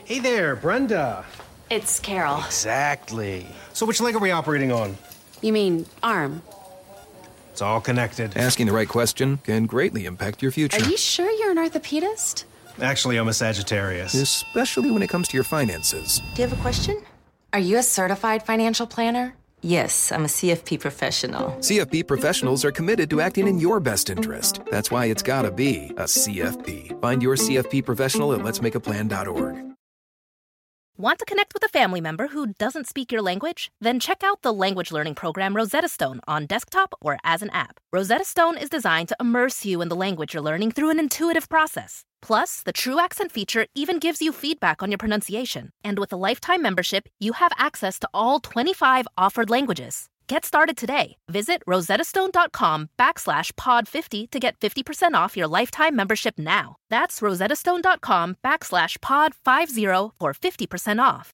Hey there, Brenda. It's Carol. Exactly. So which leg are we operating on? You mean arm? It's all connected. Asking the right question can greatly impact your future. Are you sure you're an orthopedist? Actually, I'm a Sagittarius. Especially when it comes to your finances. Do you have a question? Are you a certified financial planner? Yes, I'm a CFP professional. CFP professionals are committed to acting in your best interest. That's why it's gotta be a CFP. Find your CFP professional at letsmakeaplan.org. Want to connect with a family member who doesn't speak your language? Then check out the language learning program Rosetta Stone on desktop or as an app. Rosetta Stone is designed to immerse you in the language you're learning through an intuitive process. Plus, the True Accent feature even gives you feedback on your pronunciation. And with a lifetime membership, you have access to all 25 offered languages. Get started today. Visit rosettastone.com/pod50 to get 50% off your lifetime membership now. That's rosettastone.com/pod50 for 50% off.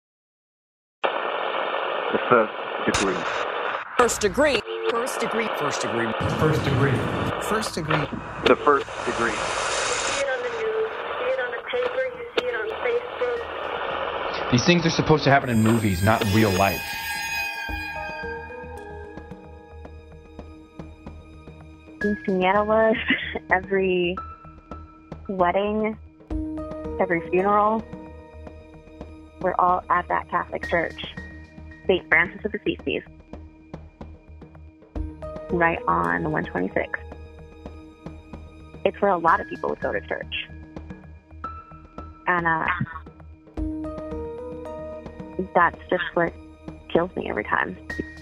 The first degree. First degree. First degree. First degree. First degree. First degree. The first degree. You see it on the news, you see it on the paper, you see it on Facebook. These things are supposed to happen in movies, not in real life. Quinceañeras, every wedding, every funeral, we're all at that Catholic church, St. Francis of Assisi, right on 126. It's where a lot of people would go to church. And that's just what kills me every time.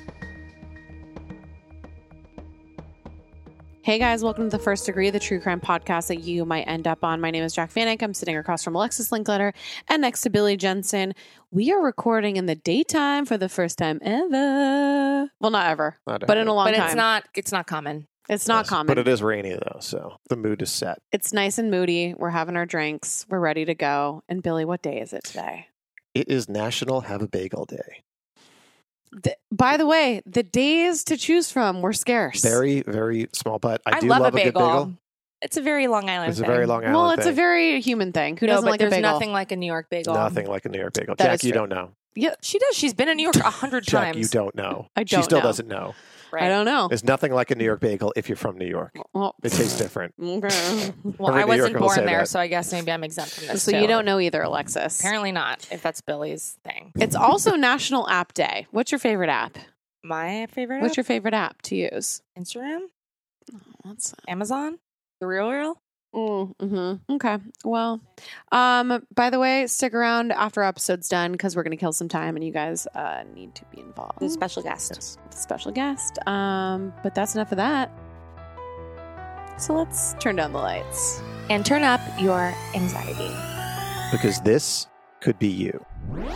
Hey guys, welcome to The First Degree, the true crime podcast that you might end up on. My name is Jack Vanek. I'm sitting across from Alexis Linkletter and next to Billy Jensen. We are recording in the daytime for the first time ever. Well, not ever, but in a long time. But it's not common. It's not common. But it is rainy though, so the mood is set. It's nice and moody. We're having our drinks. We're ready to go. And Billy, what day is it today? It is National Have a Bagel Day. By the way, the days to choose from were scarce. Very, very small, but I do love love a good bagel. It's a very Long Island It's thing. a very Long Island Well, it's thing. a very human thing. Who doesn't like a there's bagel? nothing like a New York bagel. Nothing like a New York bagel. That Jack, is you true. don't know. Yeah, She does. She's been in New York 100 Jack, times. you don't know. I don't She still know. doesn't know. Right. I don't know. There's nothing like a New York bagel if you're from New York. Well, It tastes different. okay. Well, Every I New wasn't Yorker will born say there, that. so I guess maybe I'm exempt from this. So too. you don't know either, Alexis. Apparently not, if that's Billy's thing. It's also National App Day. What's your favorite app? My favorite What's app? your favorite app to use? Instagram? That's Amazon? The Real? Okay. Well, by the way, stick around after our episode's done because we're going to kill some time and you guys need to be involved. The special guest. Yes, the special guest. But that's enough of that. So let's turn down the lights. And turn up your anxiety. Because this could be you.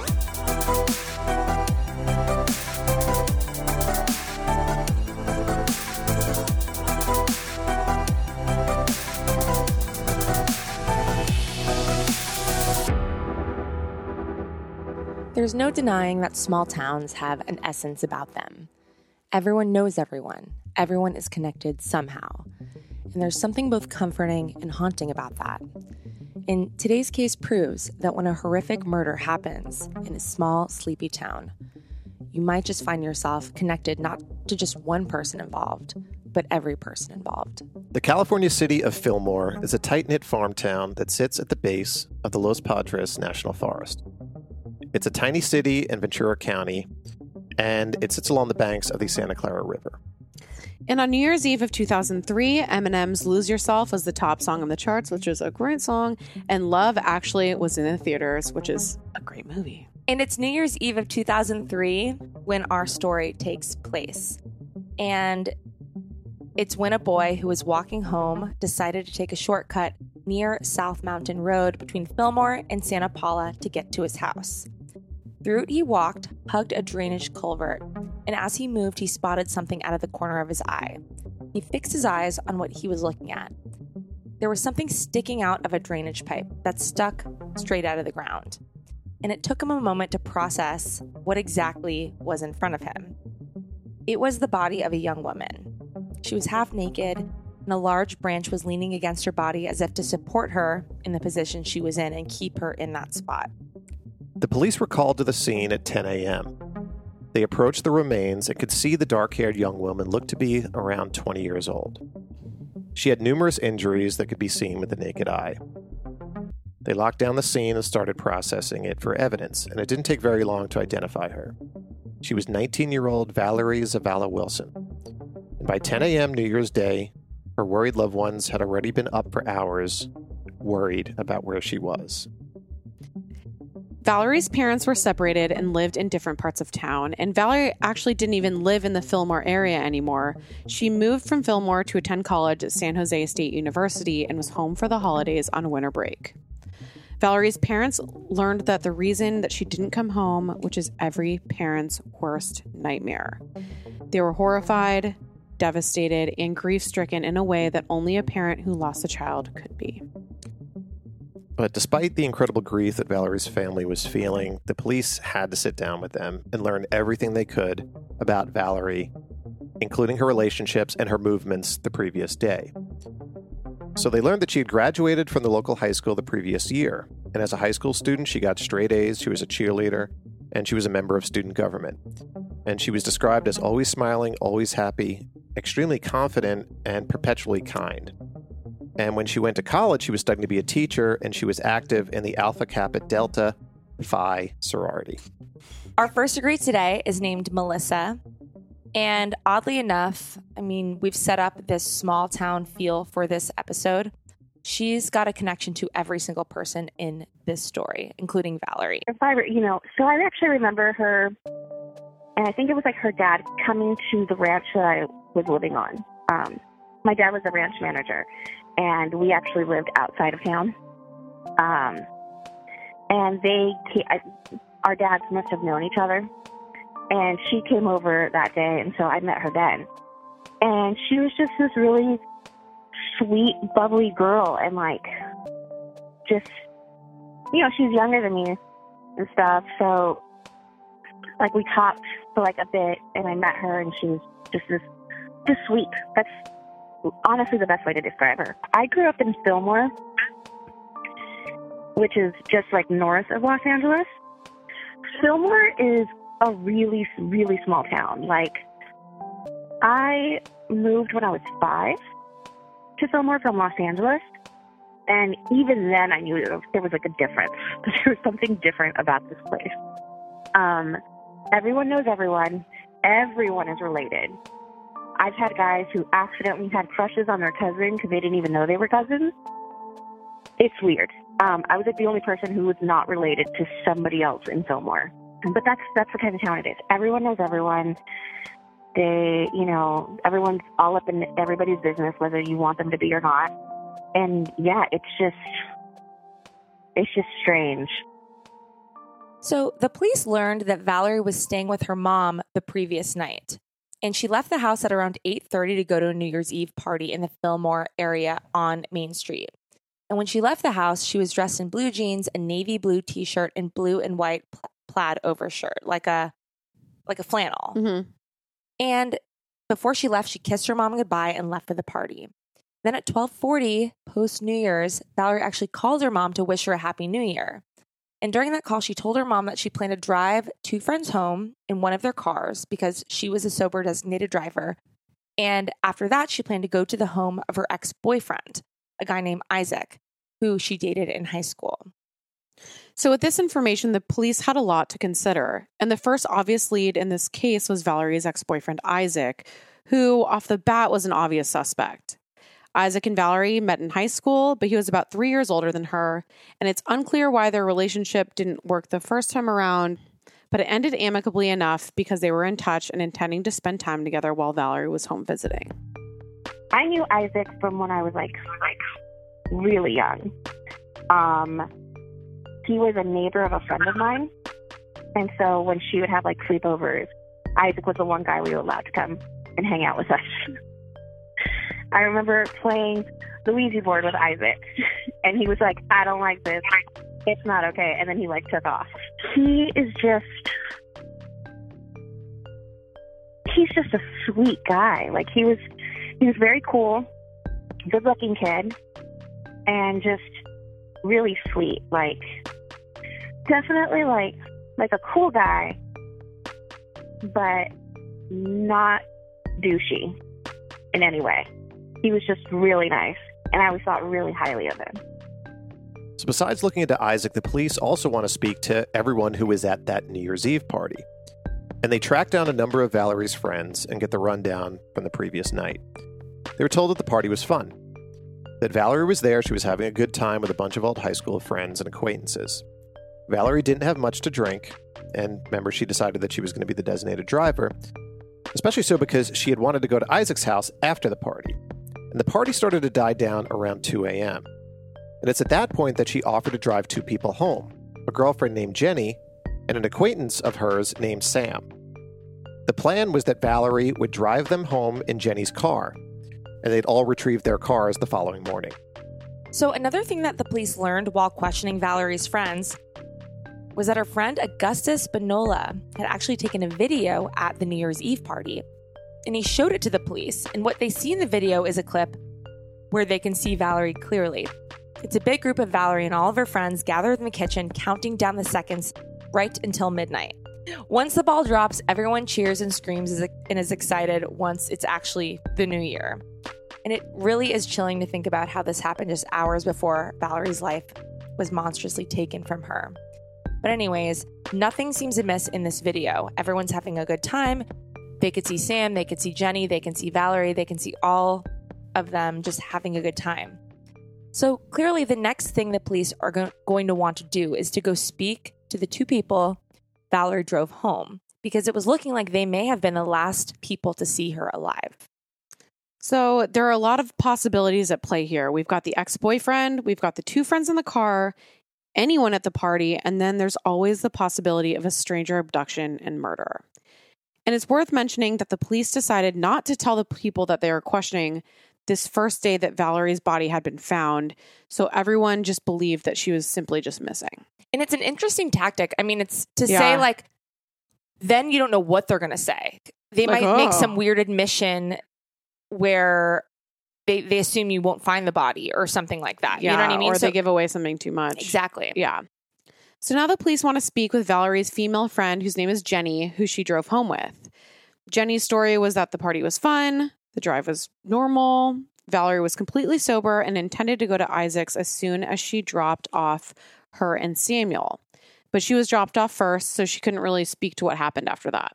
There's no denying that small towns have an essence about them. Everyone knows everyone. Everyone is connected somehow. And there's something both comforting and haunting about that. And today's case proves that when a horrific murder happens in a small, sleepy town, you might just find yourself connected not to just one person involved, but every person involved. The California city of Fillmore is a tight-knit farm town that sits at the base of the Los Padres National Forest. It's a tiny city in Ventura County, and it sits along the banks of the Santa Clara River. And on New Year's Eve of 2003, Eminem's Lose Yourself was the top song on the charts, which is a great song. And Love Actually was in the theaters, which is a great movie. And it's New Year's Eve of 2003 when our story takes place. And it's when a boy who was walking home decided to take a shortcut near South Mountain Road between Fillmore and Santa Paula to get to his house. The route he walked hugged a drainage culvert, and as he moved, he spotted something out of the corner of his eye. He fixed his eyes on what he was looking at. There was something sticking out of a drainage pipe that stuck straight out of the ground, and it took him a moment to process what exactly was in front of him. It was the body of a young woman. She was half naked, and a large branch was leaning against her body as if to support her in the position she was in and keep her in that spot. The police were called to the scene at 10 a.m. They approached the remains and could see the dark-haired young woman looked to be around 20 years old. She had numerous injuries that could be seen with the naked eye. They locked down the scene and started processing it for evidence, and it didn't take very long to identify her. She was 19-year-old Valerie Zavala Wilson. And by 10 a.m. New Year's Day, her worried loved ones had already been up for hours, worried about where she was. Valerie's parents were separated and lived in different parts of town, and Valerie actually didn't even live in the Fillmore area anymore. She moved from Fillmore to attend college at San Jose State University and was home for the holidays on winter break. Valerie's parents learned that the reason that she didn't come home, which is every parent's worst nightmare. They were horrified, devastated, and grief-stricken in a way that only a parent who lost a child could be. But despite the incredible grief that Valerie's family was feeling, the police had to sit down with them and learn everything they could about Valerie, including her relationships and her movements the previous day. So they learned that she had graduated from the local high school the previous year, and as a high school student, she got straight A's, she was a cheerleader, and she was a member of student government. And she was described as always smiling, always happy, extremely confident, and perpetually kind. And when she went to college, she was studying to be a teacher, and she was active in the Alpha Kappa Delta Phi sorority. Our first degree today is named Melissa. And oddly enough, I mean, we've set up this small town feel for this episode. She's got a connection to every single person in this story, including Valerie. So I actually remember her, and I think it was like her dad coming to the ranch that I was living on. My dad was a ranch manager, and we actually lived outside of town. And our dads must have known each other. And she came over that day, and so I met her then. And she was just this really sweet, bubbly girl, and just, she's younger than me and stuff. So, we talked for a bit, and I met her, and she was just sweet. That's honestly the best way to describe her. I grew up in Fillmore, which is just north of Los Angeles. Fillmore is a really, really small town. I moved when I was 5 to Fillmore from Los Angeles, and even then I knew there was a difference. There was something different about this place. Everyone knows everyone. Everyone is related. I've had guys who accidentally had crushes on their cousin because they didn't even know they were cousins. It's weird. I was the only person who was not related to somebody else in Fillmore. But that's the kind of town it is. Everyone knows everyone. Everyone's all up in everybody's business, whether you want them to be or not. And yeah, it's just strange. So the police learned that Valerie was staying with her mom the previous night, and she left the house at around 8:30 to go to a New Year's Eve party in the Fillmore area on Main Street. And when she left the house, she was dressed in blue jeans, a navy blue t-shirt, and blue and white plaid overshirt, like a flannel. Mm-hmm. And before she left, she kissed her mom goodbye and left for the party. Then at 12:40, post New Year's, Valerie actually called her mom to wish her a happy New Year. And during that call, she told her mom that she planned to drive 2 friends home in one of their cars because she was a sober designated driver. And after that, she planned to go to the home of her ex-boyfriend, a guy named Isaac, who she dated in high school. So with this information, the police had a lot to consider. And the first obvious lead in this case was Valerie's ex-boyfriend, Isaac, who off the bat was an obvious suspect. Isaac and Valerie met in high school, but he was about 3 years older than her. And it's unclear why their relationship didn't work the first time around, but it ended amicably enough because they were in touch and intending to spend time together while Valerie was home visiting. I knew Isaac from when I was really young. He was a neighbor of a friend of mine. And so when she would have sleepovers, Isaac was the one guy we were allowed to come and hang out with us. I remember playing the Ouija board with Isaac, and he was like, I don't like this. It's not okay. And then he took off. He's just a sweet guy. He was very cool, good looking kid, and just really sweet. definitely like a cool guy, but not douchey in any way. He was just really nice, and I always thought really highly of him. So besides looking into Isaac, the police also want to speak to everyone who was at that New Year's Eve party. And they track down a number of Valerie's friends and get the rundown from the previous night. They were told that the party was fun, that Valerie was there, she was having a good time with a bunch of old high school friends and acquaintances. Valerie didn't have much to drink, and remember, she decided that she was going to be the designated driver, especially so because she had wanted to go to Isaac's house after the party. And the party started to die down around 2 a.m. And it's at that point that she offered to drive two people home, a girlfriend named Jenny and an acquaintance of hers named Sam. The plan was that Valerie would drive them home in Jenny's car, and they'd all retrieve their cars the following morning. So another thing that the police learned while questioning Valerie's friends was that her friend Augustus Benola had actually taken a video at the New Year's Eve party, and he showed it to the police. And what they see in the video is a clip where they can see Valerie clearly. It's a big group of Valerie and all of her friends gathered in the kitchen, counting down the seconds right until midnight. Once the ball drops, everyone cheers and screams and is excited once it's actually the new year. And it really is chilling to think about how this happened just hours before Valerie's life was monstrously taken from her. But anyways, nothing seems amiss in this video. Everyone's having a good time. They could see Sam, they could see Jenny, they can see Valerie, they can see all of them just having a good time. So clearly the next thing the police are going to want to do is to go speak to the two people Valerie drove home, because it was looking like they may have been the last people to see her alive. So there are a lot of possibilities at play here. We've got the ex-boyfriend, we've got the two friends in the car, anyone at the party, and then there's always the possibility of a stranger abduction and murder. And it's worth mentioning that the police decided not to tell the people that they were questioning this first day that Valerie's body had been found, so everyone just believed that she was simply just missing. And it's an interesting tactic. I mean, it's to say, like, then you don't know what they're going to say. They might make some weird admission where they assume you won't find the body or something like that. Yeah, you know what I mean? Or they give away something too much. Exactly. Yeah. So now the police want to speak with Valerie's female friend, whose name is Jenny, who she drove home with. Jenny's story was that the party was fun, the drive was normal, Valerie was completely sober and intended to go to Isaac's as soon as she dropped off her and Samuel. But she was dropped off first, so she couldn't really speak to what happened after that.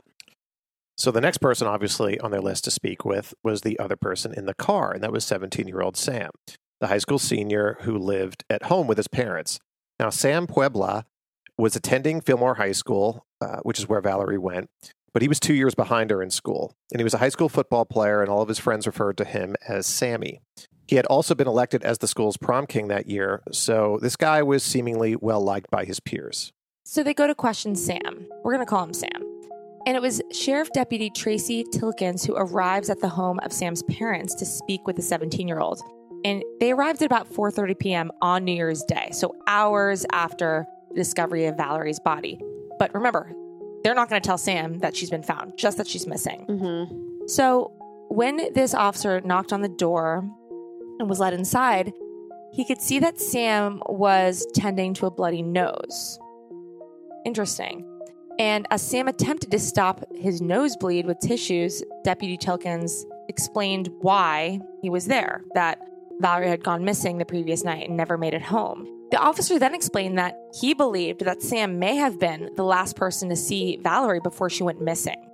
So the next person obviously on their list to speak with was the other person in the car, and that was 17-year-old Sam, the high school senior who lived at home with his parents. Now, Sam Puebla was attending Fillmore High School, which is where Valerie went, but he was 2 years behind her in school. And he was a high school football player, and all of his friends referred to him as Sammy. He had also been elected as the school's prom king that year, so this guy was seemingly well-liked by his peers. So they go to question Sam. We're going to call him Sam. And it was Sheriff Deputy Tracy Tilkins who arrives at the home of Sam's parents to speak with the 17-year-old. And they arrived at about 4:30 p.m. on New Year's Day, so hours after the discovery of Valerie's body. But remember, they're not going to tell Sam that she's been found, just that she's missing. Mm-hmm. So when this officer knocked on the door and was let inside, he could see that Sam was tending to a bloody nose. Interesting. And as Sam attempted to stop his nosebleed with tissues, Deputy Tilkins explained why he was there, that Valerie had gone missing the previous night and never made it home. The officer then explained that he believed that Sam may have been the last person to see Valerie before she went missing.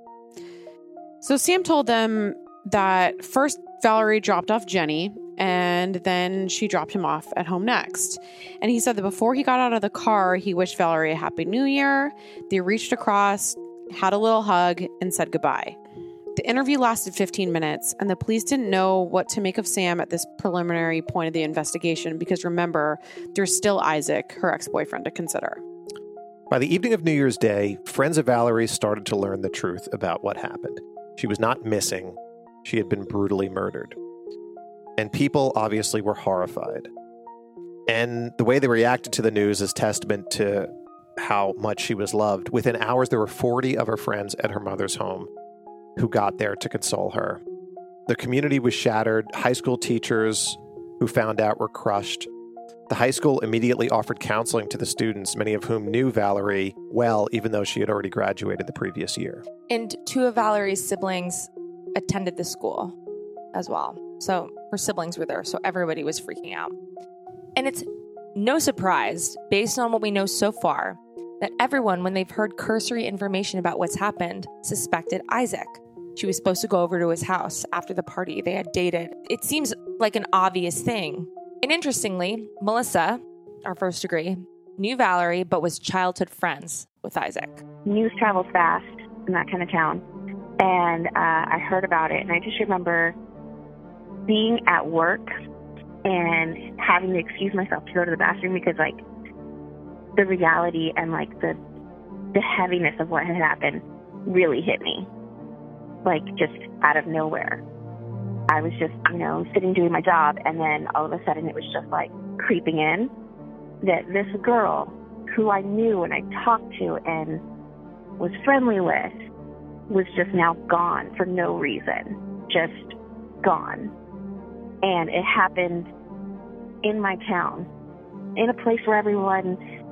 So Sam told them that first Valerie dropped off Jenny, and then she dropped him off at home next. And he said that before he got out of the car, he wished Valerie a happy new year. They reached across, had a little hug, and said goodbye. The interview lasted 15 minutes, and the police didn't know what to make of Sam at this preliminary point of the investigation because, remember, there's still Isaac, her ex-boyfriend, to consider. By the evening of New Year's Day, friends of Valerie started to learn the truth about what happened. She was not missing. She had been brutally murdered. And people obviously were horrified. And the way they reacted to the news is testament to how much she was loved. Within hours, there were 40 of her friends at her mother's home who got there to console her. The community was shattered. High school teachers who found out were crushed. The high school immediately offered counseling to the students, many of whom knew Valerie well, even though she had already graduated the previous year. And 2 of Valerie's siblings attended the school as well. So her siblings were there, so everybody was freaking out. And it's no surprise, based on what we know so far, that everyone, when they've heard cursory information about what's happened, suspected Isaac. She was supposed to go over to his house after the party. They had dated. It seems like an obvious thing. And interestingly, Melissa, our first degree, knew Valerie, but was childhood friends with Isaac. News travels fast in that kind of town. And I heard about it, and I just remember being at work and having to excuse myself to go to the bathroom because, like, the reality and, like, the heaviness of what had happened really hit me, like, just out of nowhere. I was just, sitting doing my job, and then all of a sudden it was just, like, creeping in that this girl who I knew and I talked to and was friendly with was just now gone for no reason, just gone. And it happened in my town, in a place where everyone,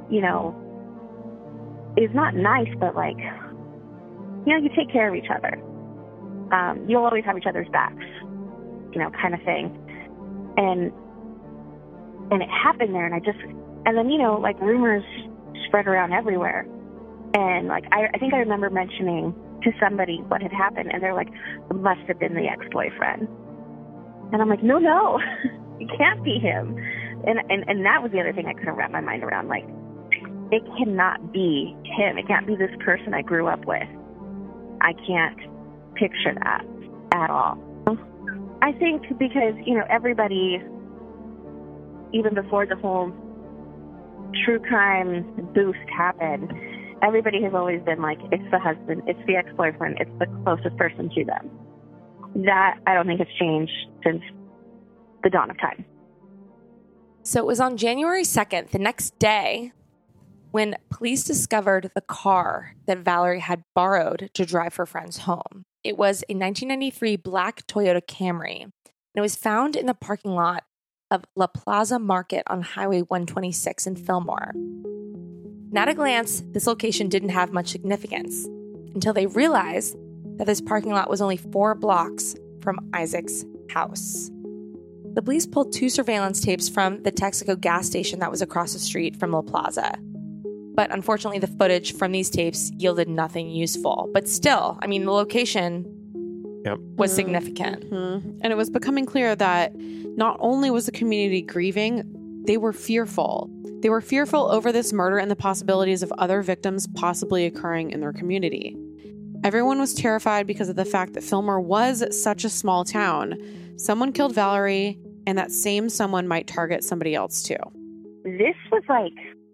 is not nice, but, like, you take care of each other. You'll always have each other's backs, kind of thing. And it happened there, and then, like, rumors spread around everywhere. And, like, I think I remember mentioning to somebody what had happened, and they're like, it must have been the ex-boyfriend. And I'm like, no, it can't be him. And that was the other thing I couldn't wrap my mind around. Like, it cannot be him. It can't be this person I grew up with. I can't picture that at all. I think because, everybody, even before the whole true crime boost happened, everybody has always been like, it's the husband, it's the ex-boyfriend, it's the closest person to them. That, I don't think has changed since the dawn of time. So it was on January 2nd, the next day, when police discovered the car that Valerie had borrowed to drive her friends home. It was a 1993 black Toyota Camry, and it was found in the parking lot of La Plaza Market on Highway 126 in Fillmore. And at a glance, this location didn't have much significance until they realized that this parking lot was only 4 blocks from Isaac's house. The police pulled 2 surveillance tapes from the Texaco gas station that was across the street from La Plaza. But unfortunately, the footage from these tapes yielded nothing useful. But still, the location was significant. Mm-hmm. And it was becoming clear that not only was the community grieving, they were fearful. They were fearful over this murder and the possibilities of other victims possibly occurring in their community. Everyone was terrified because of the fact that Fillmore was such a small town. Someone killed Valerie, and that same someone might target somebody else too. This was like,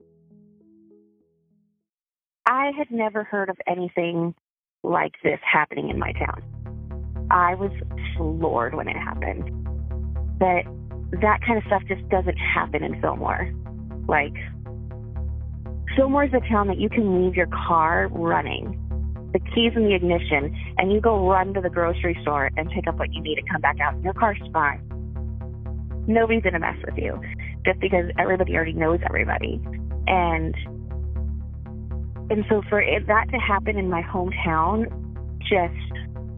I had never heard of anything like this happening in my town. I was floored when it happened. But that kind of stuff just doesn't happen in Fillmore. Like, Fillmore is a town that you can leave your car running, the keys in the ignition, and you go run to the grocery store and pick up what you need and come back out, and your car's fine. Nobody's going to mess with you just because everybody already knows everybody. And so for that to happen in my hometown, just,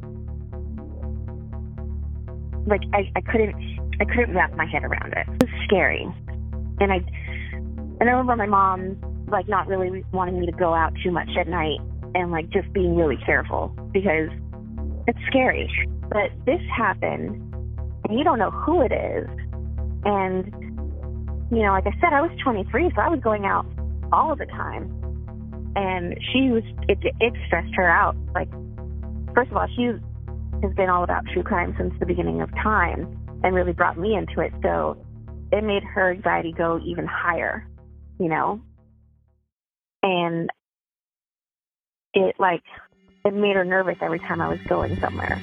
like, I couldn't wrap my head around it. It was scary. And I remember my mom, like, not really wanting me to go out too much at night and, like, just being really careful because it's scary. But this happened, and you don't know who it is. And, like I said, I was 23, so I was going out all the time. And it stressed her out. Like, first of all, she has been all about true crime since the beginning of time and really brought me into it. So it made her anxiety go even higher, and it made her nervous every time I was going somewhere.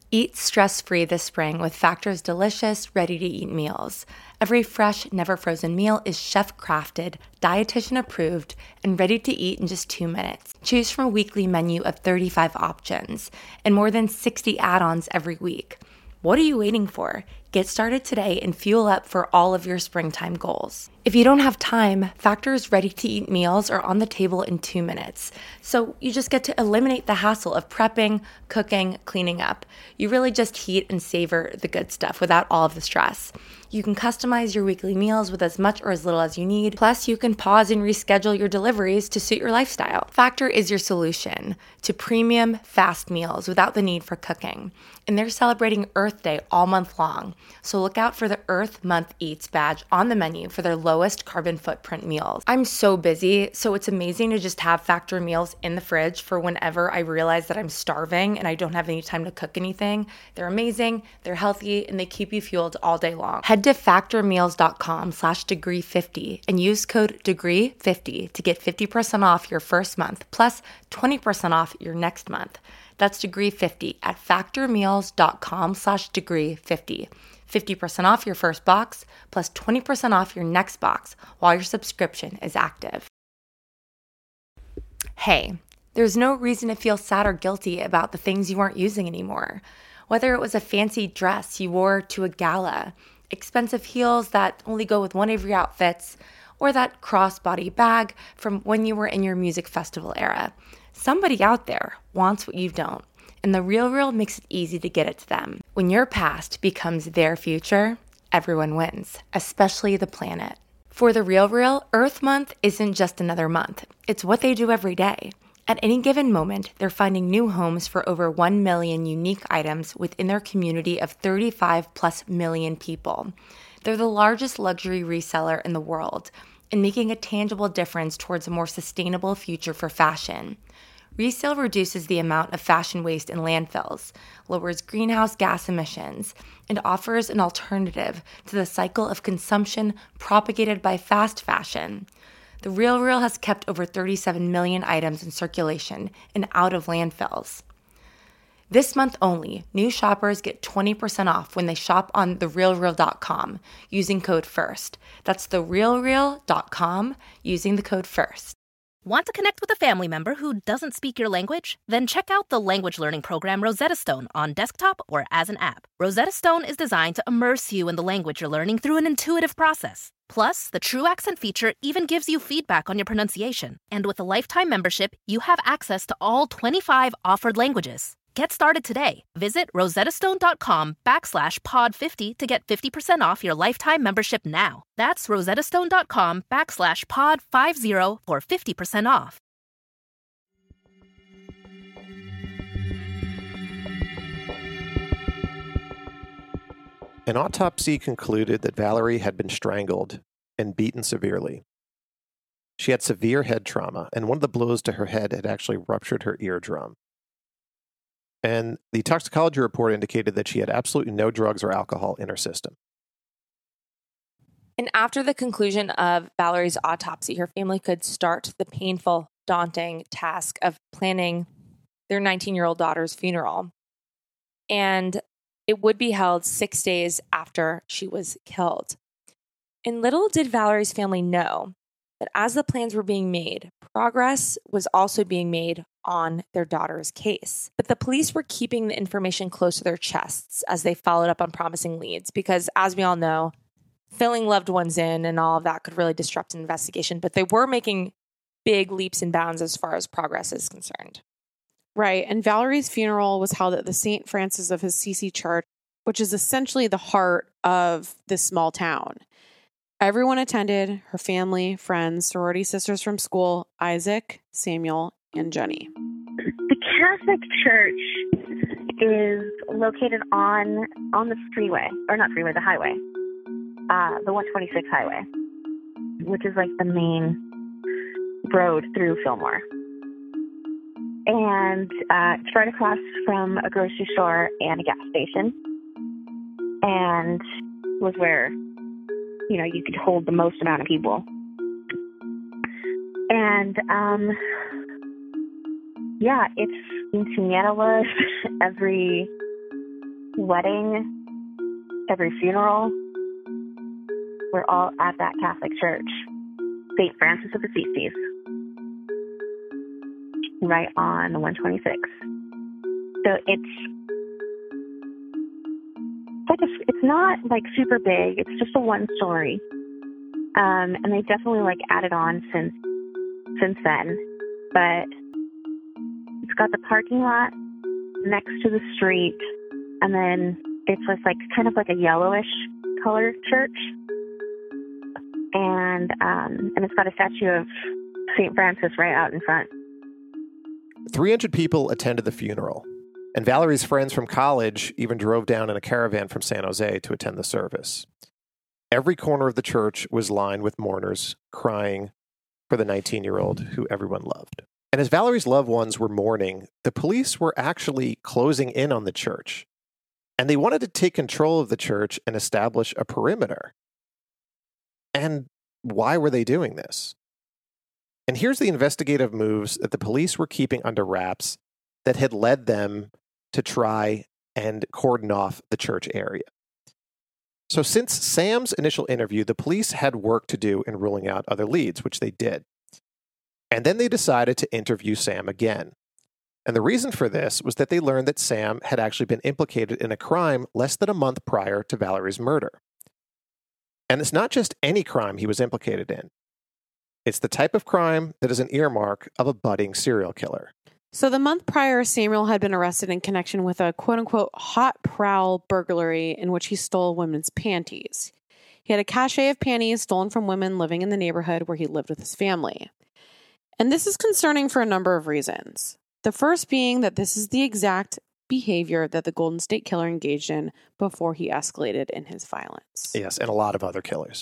Eat stress-free this spring with Factor's delicious, ready-to-eat meals. Every fresh, never-frozen meal is chef-crafted, dietitian-approved, and ready to eat in just 2 minutes. Choose from a weekly menu of 35 options and more than 60 add-ons every week. What are you waiting for? Get started today and fuel up for all of your springtime goals. If you don't have time, Factor's ready-to-eat meals are on the table in 2 minutes. So you just get to eliminate the hassle of prepping, cooking, cleaning up. You really just heat and savor the good stuff without all of the stress. You can customize your weekly meals with as much or as little as you need. Plus, you can pause and reschedule your deliveries to suit your lifestyle. Factor is your solution to premium, fast meals without the need for cooking. And they're celebrating Earth Day all month long. So look out for the Earth Month Eats badge on the menu for their lowest carbon footprint meals. I'm so busy, so it's amazing to just have Factor meals in the fridge for whenever I realize that I'm starving and I don't have any time to cook anything. They're amazing, they're healthy, and they keep you fueled all day long. Head to factormeals.com/degree50 and use code degree50 to get 50% off your first month plus 20% off your next month. That's degree50 at factormeals.com/degree50. 50% off your first box plus 20% off your next box while your subscription is active. Hey, there's no reason to feel sad or guilty about the things you aren't using anymore. Whether it was a fancy dress you wore to a gala, expensive heels that only go with one of your outfits, or that crossbody bag from when you were in your music festival era. Somebody out there wants what you don't, and The RealReal makes it easy to get it to them. When your past becomes their future, everyone wins, especially the planet. For The RealReal, Earth Month isn't just another month. It's what they do every day. At any given moment, they're finding new homes for over 1 million unique items within their community of 35+ million people. They're the largest luxury reseller in the world and making a tangible difference towards a more sustainable future for fashion. Resale reduces the amount of fashion waste in landfills, lowers greenhouse gas emissions, and offers an alternative to the cycle of consumption propagated by fast fashion. The RealReal has kept over 37 million items in circulation and out of landfills. This month only, new shoppers get 20% off when they shop on therealreal.com using code FIRST. That's therealreal.com using the code FIRST. Want to connect with a family member who doesn't speak your language? Then check out the language learning program Rosetta Stone on desktop or as an app. Rosetta Stone is designed to immerse you in the language you're learning through an intuitive process. Plus, the True Accent feature even gives you feedback on your pronunciation. And with a lifetime membership, you have access to all 25 offered languages. Get started today. Visit rosettastone.com/pod50 to get 50% off your lifetime membership now. That's rosettastone.com/pod50 for 50% off. An autopsy concluded that Valerie had been strangled and beaten severely. She had severe head trauma, and one of the blows to her head had actually ruptured her eardrum. And the toxicology report indicated that she had absolutely no drugs or alcohol in her system. And after the conclusion of Valerie's autopsy, her family could start the painful, daunting task of planning their 19-year-old daughter's funeral. And it would be held 6 days after she was killed. And little did Valerie's family know that as the plans were being made, progress was also being made on their daughter's case. But the police were keeping the information close to their chests as they followed up on promising leads, because as we all know, filling loved ones in and all of that could really disrupt an investigation. But they were making big leaps and bounds as far as progress is concerned. Right. And Valerie's funeral was held at the St. Francis of Assisi Church, which is essentially the heart of this small town. Everyone attended, her family, friends, sorority sisters from school, Isaac, Samuel, and Jenny. The Catholic Church is located on the freeway, or not freeway, the highway, the 126 highway, which is like the main road through Fillmore. And it's right across from a grocery store and a gas station, and was where, you know, you could hold the most amount of people. And yeah, it's quinceañera was every wedding, every funeral, we're all at that Catholic church, St. Francis of Assisi, right on the 126. So it's not like super big. It's just a one story. And they definitely like added on since then. But it's got the parking lot next to the street, and then it's just like kind of like a yellowish colored church. And it's got a statue of St. Francis right out in front. 300 people attended the funeral, and Valerie's friends from college even drove down in a caravan from San Jose to attend the service. Every corner of the church was lined with mourners crying for the 19-year-old who everyone loved. And as Valerie's loved ones were mourning, the police were actually closing in on the church, and they wanted to take control of the church and establish a perimeter. And why were they doing this? And here's the investigative moves that the police were keeping under wraps that had led them to try and cordon off the church area. So since Sam's initial interview, the police had work to do in ruling out other leads, which they did. And then they decided to interview Sam again. And the reason for this was that they learned that Sam had actually been implicated in a crime less than a month prior to Valerie's murder. And it's not just any crime he was implicated in. It's the type of crime that is an earmark of a budding serial killer. So the month prior, Samuel had been arrested in connection with a quote-unquote hot prowl burglary in which he stole women's panties. He had a cache of panties stolen from women living in the neighborhood where he lived with his family. And this is concerning for a number of reasons. The first being that this is the exact behavior that the Golden State Killer engaged in before he escalated in his violence. Yes, and a lot of other killers.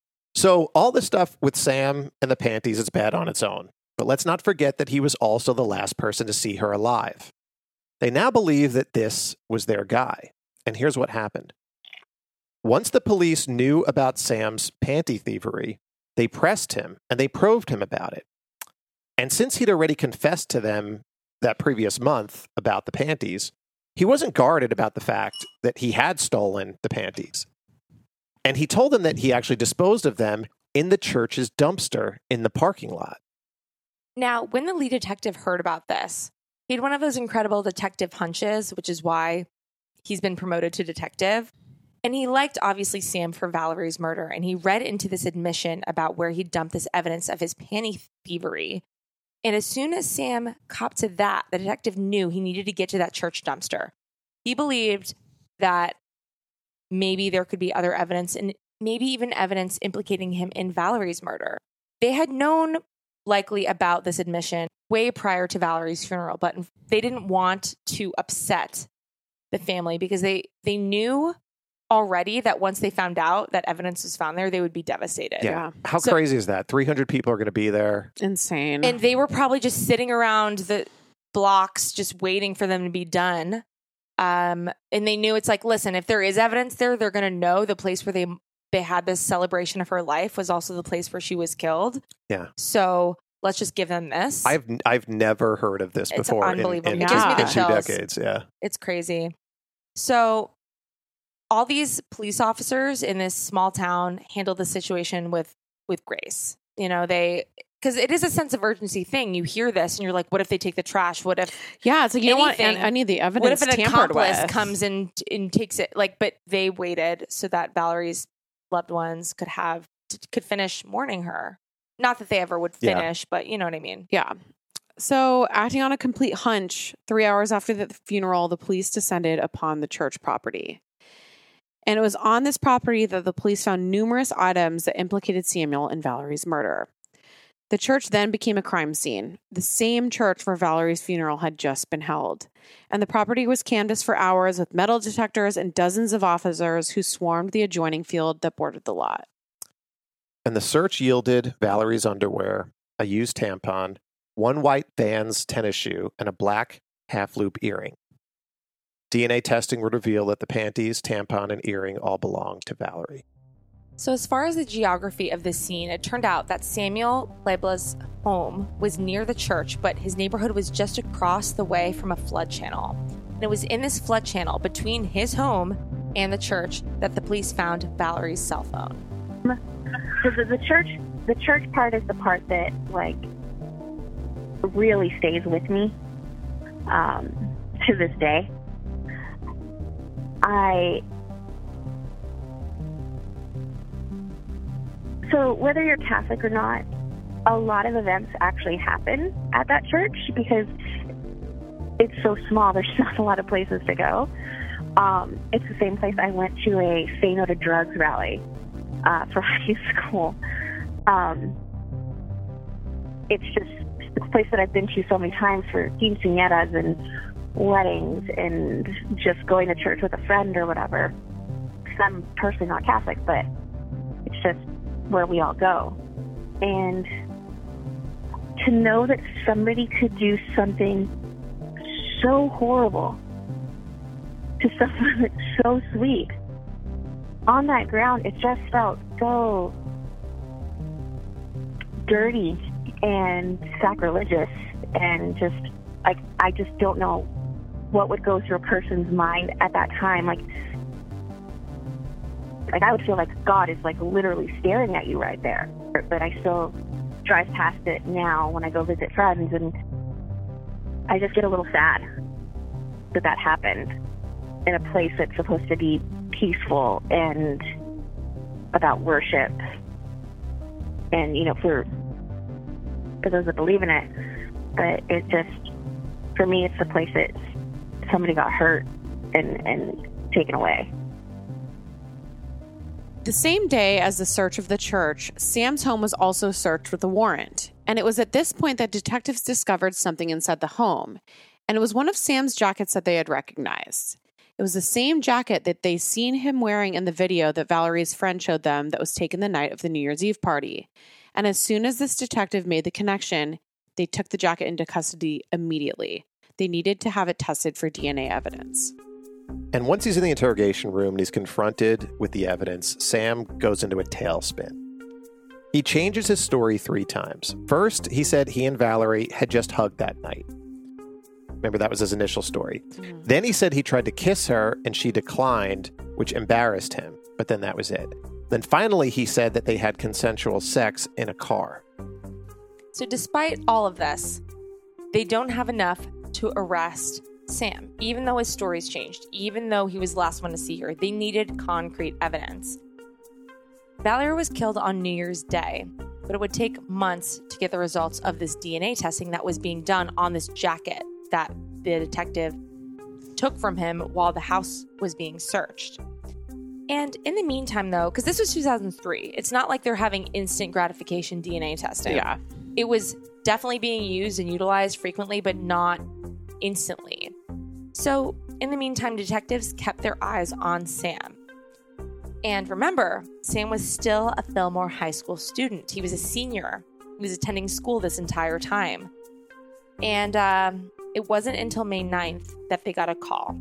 So all this stuff with Sam and the panties is bad on its own. But let's not forget that he was also the last person to see her alive. They now believe that this was their guy. And here's what happened. Once the police knew about Sam's panty thievery, they pressed him and they probed him about it. And since he'd already confessed to them that previous month about the panties, he wasn't guarded about the fact that he had stolen the panties. And he told them that he actually disposed of them in the church's dumpster in the parking lot. Now, when the lead detective heard about this, he had one of those incredible detective hunches, which is why he's been promoted to detective. And he liked, obviously, Sam for Valerie's murder. And he read into this admission about where he dumped this evidence of his panty thievery. And as soon as Sam copped to that, the detective knew he needed to get to that church dumpster. He believed that maybe there could be other evidence and maybe even evidence implicating him in Valerie's murder. They had known likely about this admission way prior to Valerie's funeral, but they didn't want to upset the family because they knew already that once they found out that evidence was found there, they would be devastated. Yeah. How crazy is that? 300 people are going to be there. Insane. And they were probably just sitting around the blocks just waiting for them to be done. And they knew it's like, listen, if there is evidence there, they're going to know the place where they had this celebration of her life was also the place where she was killed. Yeah. So let's just give them this. I've never heard of this before. It's unbelievable. In it gives me the 2 chills. decades. Yeah. It's crazy. So all these police officers in this small town handled the situation with grace. You know, because it is a sense of urgency thing. You hear this and you're like, what if they take the trash? What if it's like, you don't want any of the evidence what if an tampered accomplice with? comes in and takes it? Like, but they waited so that Valerie's loved ones could finish mourning her. Not that they ever would finish, but you know what I mean? Yeah. So acting on a complete hunch, 3 hours after the funeral, the police descended upon the church property. And it was on this property that the police found numerous items that implicated Samuel in Valerie's murder. The church then became a crime scene, the same church where Valerie's funeral had just been held. And the property was canvassed for hours with metal detectors and dozens of officers who swarmed the adjoining field that bordered the lot. And the search yielded Valerie's underwear, a used tampon, one white Vans tennis shoe, and a black half-loop earring. DNA testing would reveal that the panties, tampon, and earring all belonged to Valerie. So as far as the geography of this scene, it turned out that Samuel Puebla's home was near the church, but his neighborhood was just across the way from a flood channel. And it was in this flood channel between his home and the church that the police found Valerie's cell phone. So the church part is the part that, like, really stays with me to this day. So whether you're Catholic or not, a lot of events actually happen at that church because it's so small. There's not a lot of places to go. It's the same place I went to a Say No to Drugs rally for high school. It's just a place that I've been to so many times for quinceañeras and weddings and just going to church with a friend or whatever. I'm personally not Catholic, but it's just where we all go. And to know that somebody could do something so horrible to someone that's so sweet on that ground, it just felt so dirty and sacrilegious, and just like, I just don't know what would go through a person's mind at that time. Like I would feel like God is like literally staring at you right there. But I still drive past it now when I go visit friends, and I just get a little sad that happened in a place that's supposed to be peaceful and about worship. And, you know, for those that believe in it, but it just, for me, it's the place that somebody got hurt and taken away. The same day as the search of the church, Sam's home was also searched with a warrant. And it was at this point that detectives discovered something inside the home. And it was one of Sam's jackets that they had recognized. It was the same jacket that they seen him wearing in the video that Valerie's friend showed them that was taken the night of the New Year's Eve party. And as soon as this detective made the connection, they took the jacket into custody immediately. They needed to have it tested for DNA evidence. And once he's in the interrogation room and he's confronted with the evidence, Sam goes into a tailspin. He changes his story 3 times. First, he said he and Valerie had just hugged that night. Remember, that was his initial story. Then he said he tried to kiss her and she declined, which embarrassed him. But then that was it. Then finally, he said that they had consensual sex in a car. So despite all of this, they don't have enough to arrest Sam, even though his story's changed, even though he was the last one to see her. They needed concrete evidence. Valerie was killed on New Year's Day, but it would take months to get the results of this DNA testing that was being done on this jacket that the detective took from him while the house was being searched. And in the meantime, though, because this was 2003, it's not like they're having instant gratification DNA testing. Yeah. It was definitely being used and utilized frequently, but not instantly. So in the meantime, detectives kept their eyes on Sam. And remember, Sam was still a Fillmore High School student. He was a senior. He was attending school this entire time. And it wasn't until May 9th that they got a call.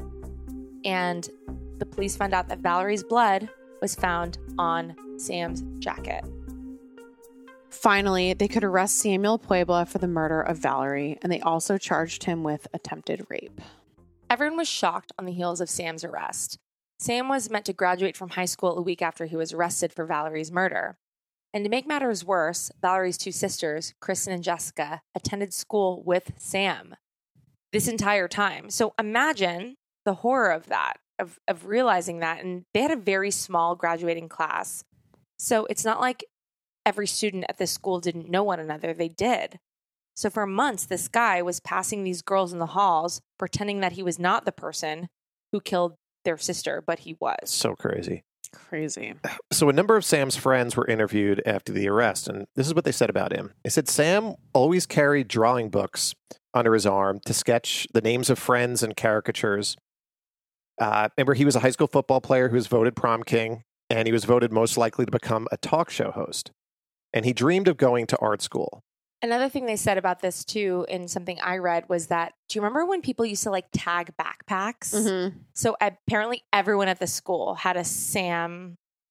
And the police found out that Valerie's blood was found on Sam's jacket. Finally, they could arrest Samuel Puebla for the murder of Valerie, and they also charged him with attempted rape. Everyone was shocked on the heels of Sam's arrest. Sam was meant to graduate from high school a week after he was arrested for Valerie's murder. And to make matters worse, Valerie's 2 sisters, Kristen and Jessica, attended school with Sam this entire time. So imagine the horror of that, of realizing that. And they had a very small graduating class. So it's not like every student at this school didn't know one another. They did. So for months, this guy was passing these girls in the halls, pretending that he was not the person who killed their sister, but he was. So crazy. Crazy. So a number of Sam's friends were interviewed after the arrest, and this is what they said about him. They said Sam always carried drawing books under his arm to sketch the names of friends and caricatures. Remember, he was a high school football player who was voted prom king, and he was voted most likely to become a talk show host. And he dreamed of going to art school. Another thing they said about this, too, in something I read, was that, do you remember when people used to, like, tag backpacks? Mm-hmm. So apparently everyone at the school had a Sam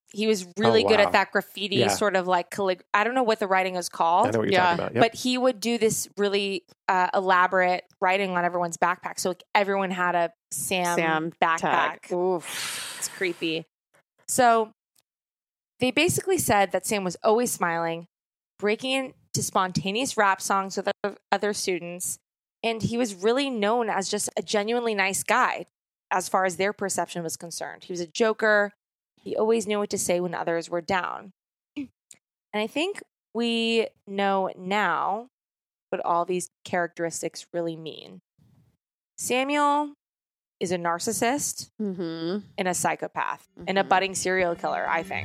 He was really good at that graffiti sort of like I don't know what the writing is called. I know what you're talking about. Yep. But he would do this really elaborate writing on everyone's backpack. So like, everyone had a Sam backpack. Oof. It's creepy. So they basically said that Sam was always smiling, breaking into spontaneous rap songs with other students. And he was really known as just a genuinely nice guy as far as their perception was concerned. He was a joker. He always knew what to say when others were down. And I think we know now what all these characteristics really mean. Samuel is a narcissist and a psychopath and a budding serial killer, I think.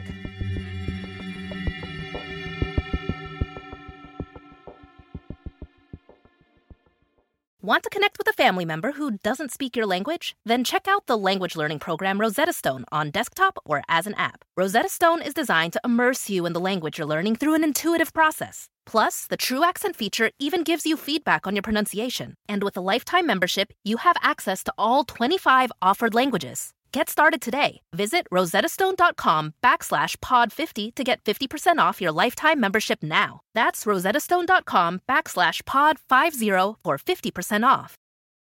Want to connect with a family member who doesn't speak your language? Then check out the language learning program Rosetta Stone on desktop or as an app. Rosetta Stone is designed to immerse you in the language you're learning through an intuitive process. Plus, the True Accent feature even gives you feedback on your pronunciation. And with a lifetime membership, you have access to all 25 offered languages. Get started today. Visit rosettastone.com/pod50 to get 50% off your lifetime membership now. That's rosettastone.com/pod50 for 50% off.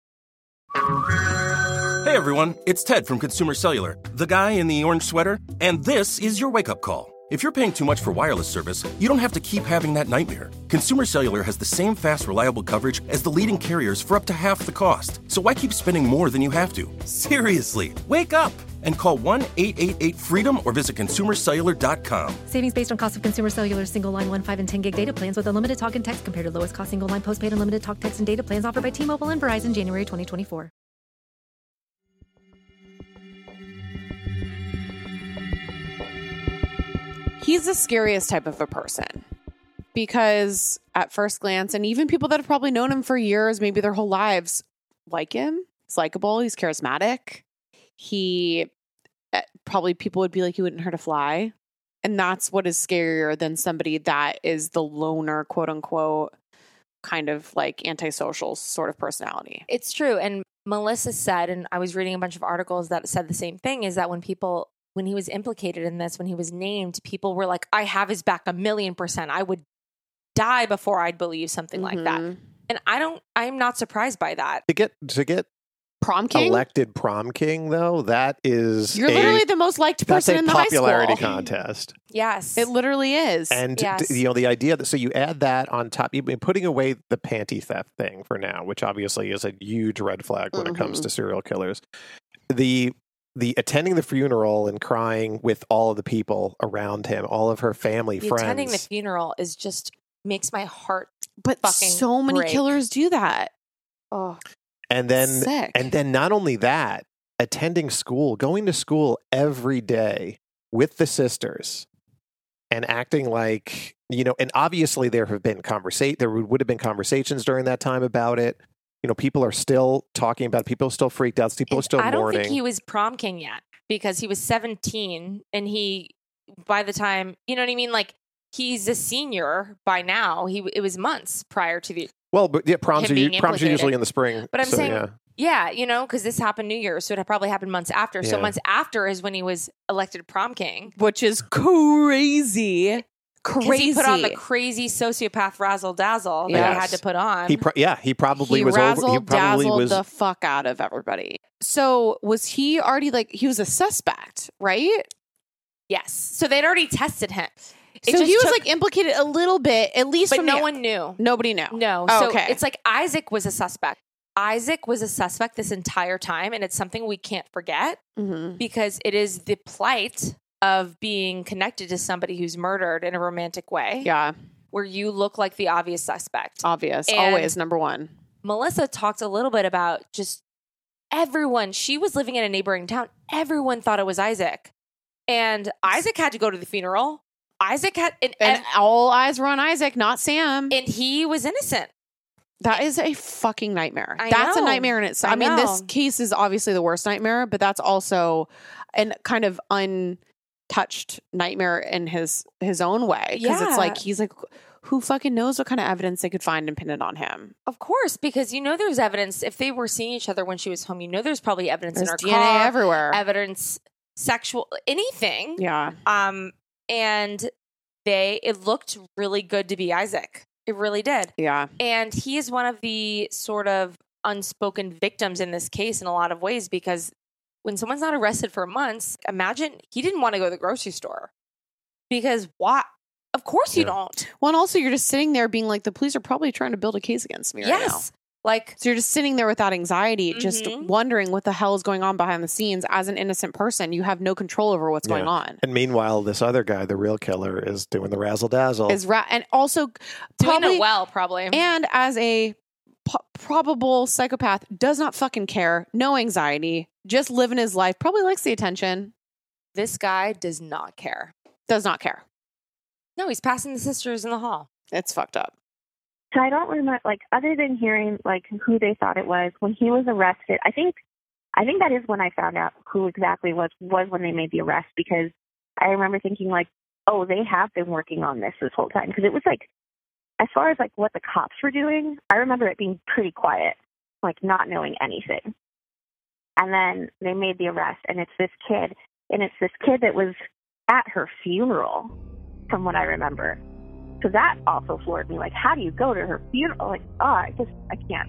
Hey everyone, it's Ted from Consumer Cellular, the guy in the orange sweater, and this is your wake-up call. If you're paying too much for wireless service, you don't have to keep having that nightmare. Consumer Cellular has the same fast, reliable coverage as the leading carriers for up to half the cost. So why keep spending more than you have to? Seriously, wake up and call 1-888-FREEDOM or visit consumercellular.com. Savings based on cost of Consumer Cellular single line 1, 5, and 10 gig data plans with unlimited talk and text compared to lowest cost single line postpaid unlimited talk, text, and data plans offered by T-Mobile and Verizon January 2024. He's the scariest type of a person because at first glance, and even people that have probably known him for years, maybe their whole lives, like him. He's likable. He's charismatic. He probably people would be like, he wouldn't hurt a fly. And that's what is scarier than somebody that is the loner, quote unquote, kind of like antisocial sort of personality. It's true. And Melissa said, and I was reading a bunch of articles that said the same thing, is that when he was implicated in this, when he was named, people were like, I have his back 1,000,000%. I would die before I'd believe something like that. And I'm not surprised by that. To get prom king? Elected prom king, though, that is literally the most liked person in the high school. That's a popularity contest. Yes. It literally is. And the idea that, so you add that on top, putting away the panty theft thing for now, which obviously is a huge red flag when it comes to serial killers. The attending the funeral and crying with all of the people around him, all of her family, friends. Attending the funeral is just makes my heart but so many break. Killers do that. Oh, and then sick. And then not only that, attending school, going to school every day with the sisters and acting like, and obviously there would have been conversations during that time about it. People are still talking about it. People are still freaked out. People are still mourning. I don't think he was prom king yet because he was 17 and by the time, you know what I mean? Like he's a senior by now. It was months prior to the. Well, but yeah, proms are usually in the spring. But I'm saying, because this happened New Year. So it probably happened months after. Yeah. So months after is when he was elected prom king. Which is crazy. He put on the crazy sociopath razzle dazzle that he had to put on. He probably was dazzled the fuck out of everybody. So was he already he was a suspect, right? Yes. So they'd already tested him. So he was implicated a little bit, at least, but no one knew. Nobody knew. No. Oh, so okay. It's like Isaac was a suspect. Isaac was a suspect this entire time, and it's something we can't forget because it is the plight of being connected to somebody who's murdered in a romantic way. Yeah. Where you look like the obvious suspect. Obvious. And always number one. Melissa talked a little bit about just everyone. She was living in a neighboring town. Everyone thought it was Isaac. And Isaac had to go to the funeral. Isaac had... And all eyes were on Isaac, not Sam. And he was innocent. That is a fucking nightmare. That's a nightmare in itself. I mean, this case is obviously the worst nightmare, but that's also an kind of untouched nightmare in his own way. Because it's like, he's like, who fucking knows what kind of evidence they could find and pin it on him? Of course, because there's evidence. If they were seeing each other when she was home, there's probably evidence in her DNA car. everywhere. Evidence sexual, anything. Yeah. And it looked really good to be Isaac. It really did. Yeah. And he is one of the sort of unspoken victims in this case in a lot of ways, because when someone's not arrested for months, imagine he didn't want to go to the grocery store. Because why? Of course you don't. Well, and also you're just sitting there being like, the police are probably trying to build a case against me right now. Like, so you're just sitting there without anxiety, just wondering what the hell is going on behind the scenes. As an innocent person, you have no control over what's going on. And meanwhile, this other guy, the real killer, is doing the razzle dazzle. And also doing it well, probably. And as a probable psychopath, does not fucking care. No anxiety. Just living his life. Probably likes the attention. This guy does not care. Does not care. No, he's passing the sisters in the hall. It's fucked up. So I don't remember, like, other than hearing, like, who they thought it was, when he was arrested, I think that is when I found out who exactly was when they made the arrest, because I remember thinking, like, oh, they have been working on this whole time. Because it was, like, as far as, like, what the cops were doing, I remember it being pretty quiet, like, not knowing anything. And then they made the arrest, and it's this kid that was at her funeral, from what I remember. So that also floored me. Like, how do you go to her funeral? Like, I can't.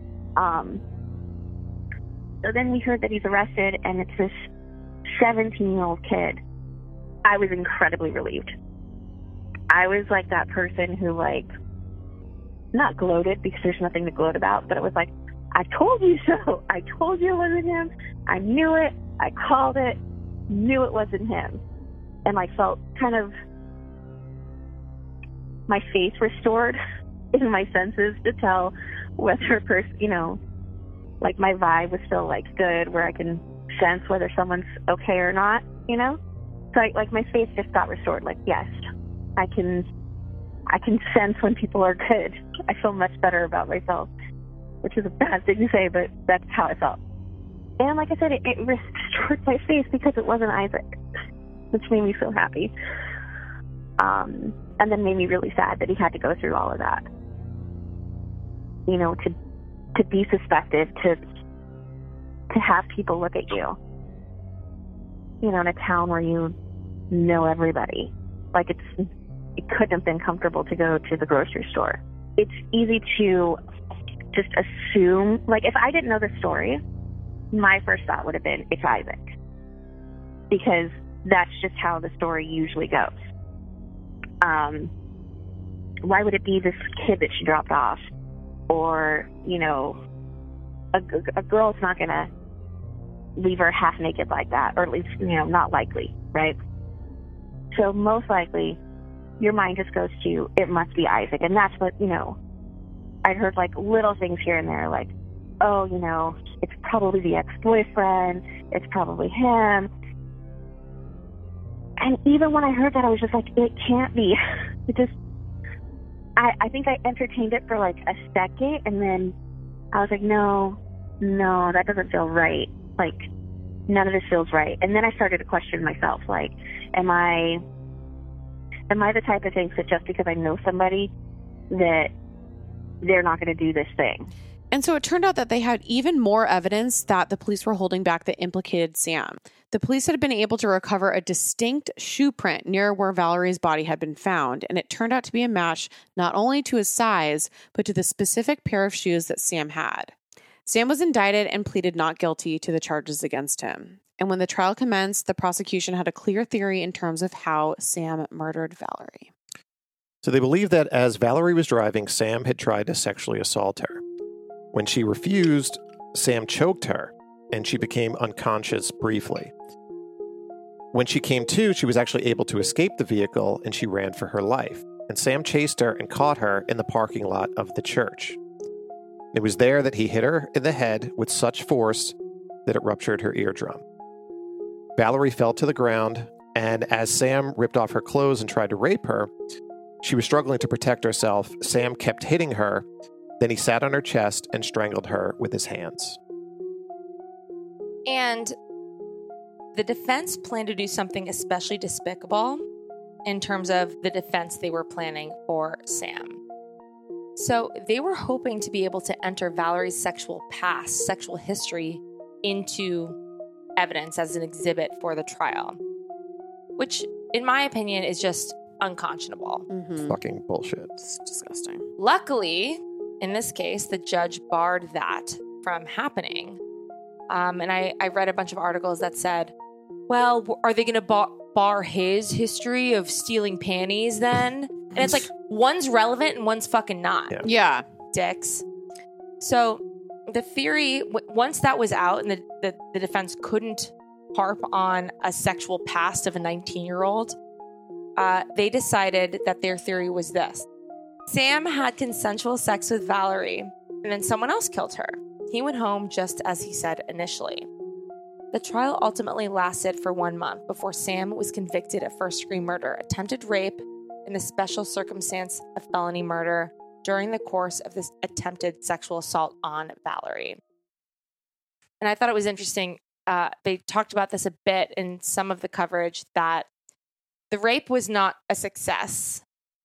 So then we heard that he's arrested, and it's this 17-year-old kid. I was incredibly relieved. I was like that person who, like, not gloated, because there's nothing to gloat about, but it was like, I told you so. I told you it wasn't him. I knew it. I called it. Knew it wasn't him. And, like, felt kind of my faith restored in my senses to tell whether a person, like, my vibe was still, like, good, where I can sense whether someone's okay or not, So, my faith just got restored. Like, yes, I can sense when people are good. I feel much better about myself, which is a bad thing to say, but that's how I felt. And like I said, it restored my faith because it wasn't Isaac, which made me feel happy. And then made me really sad that he had to go through all of that. To be suspected, to have people look at you, in a town where you know everybody. Like, it couldn't have been comfortable to go to the grocery store. It's easy to just assume, like, if I didn't know the story, my first thought would have been, it's Isaac. Because that's just how the story usually goes. Why would it be this kid that she dropped off? Or, a girl's not going to leave her half naked like that, or at least, not likely, right? So most likely, your mind just goes to, it must be Isaac. And that's what, I'd heard, like, little things here and there, like, oh, it's probably the ex-boyfriend, it's probably him. And even when I heard that, I was just like, it can't be. I think I entertained it for, like, a second, and then I was like, no, that doesn't feel right. Like, none of this feels right. And then I started to question myself, like, am I the type that thinks that just because I know somebody that they're not going to do this thing? And so it turned out that they had even more evidence that the police were holding back that implicated Sam. The police had been able to recover a distinct shoe print near where Valerie's body had been found, and it turned out to be a match not only to his size, but to the specific pair of shoes that Sam had. Sam was indicted and pleaded not guilty to the charges against him. And when the trial commenced, the prosecution had a clear theory in terms of how Sam murdered Valerie. So they believe that as Valerie was driving, Sam had tried to sexually assault her. When she refused, Sam choked her, and she became unconscious briefly. When she came to, she was actually able to escape the vehicle, and she ran for her life. And Sam chased her and caught her in the parking lot of the church. It was there that he hit her in the head with such force that it ruptured her eardrum. Valerie fell to the ground, and as Sam ripped off her clothes and tried to rape her, she was struggling to protect herself. Sam kept hitting her. Then he sat on her chest and strangled her with his hands. And the defense planned to do something especially despicable in terms of the defense they were planning for Sam. So they were hoping to be able to enter Valerie's sexual past, sexual history into evidence as an exhibit for the trial, which, in my opinion, is just unconscionable. Fucking bullshit. It's disgusting. Luckily, in this case, the judge barred that from happening. And I read a bunch of articles that said, well, are they going to bar his history of stealing panties then? And it's like, one's relevant and one's fucking not. Yeah. Dicks. So the theory, once that was out and the defense couldn't harp on a sexual past of a 19-year-old, they decided that their theory was this. Sam had consensual sex with Valerie, and then someone else killed her. He went home just as he said initially. The trial ultimately lasted for 1 month before Sam was convicted of first-degree murder, attempted rape, and the special circumstance of felony murder during the course of this attempted sexual assault on Valerie. And I thought it was interesting. They talked about this a bit in some of the coverage, that the rape was not a success.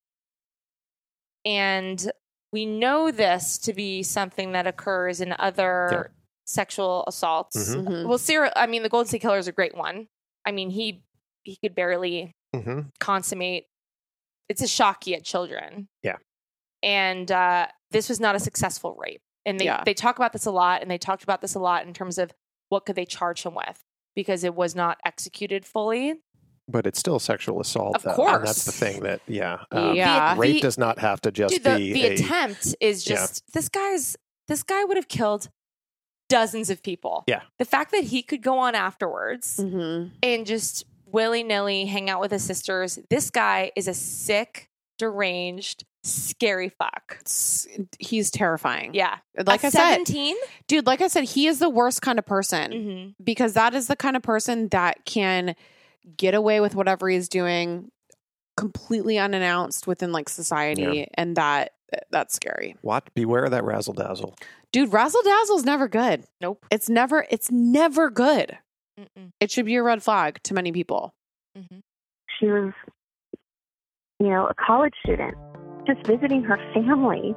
And we know this to be something that occurs in other sexual assaults. Well, the Golden State Killer is a great one. I mean, he could barely consummate. It's a shock he had children. Yeah. And this was not a successful rape. And they talk about this a lot, and they talked about this a lot in terms of what could they charge him with, because it was not executed fully. But it's still sexual assault. Of course. And that's the thing that, The rape does not have to just be the attempt is just, this guy would have killed dozens of people. Yeah. The fact that he could go on afterwards and just willy-nilly hang out with his sisters. This guy is a sick, deranged, scary fuck. He's terrifying. Yeah. Like I said, 17? Dude, like I said, he is the worst kind of person, because that is the kind of person that can get away with whatever he's doing completely unannounced within like society. And that's scary. Beware of that razzle dazzle. Dude, razzle dazzle's never good. Nope. It's never good. It should be a red flag to many people. She was, a college student, just visiting her family.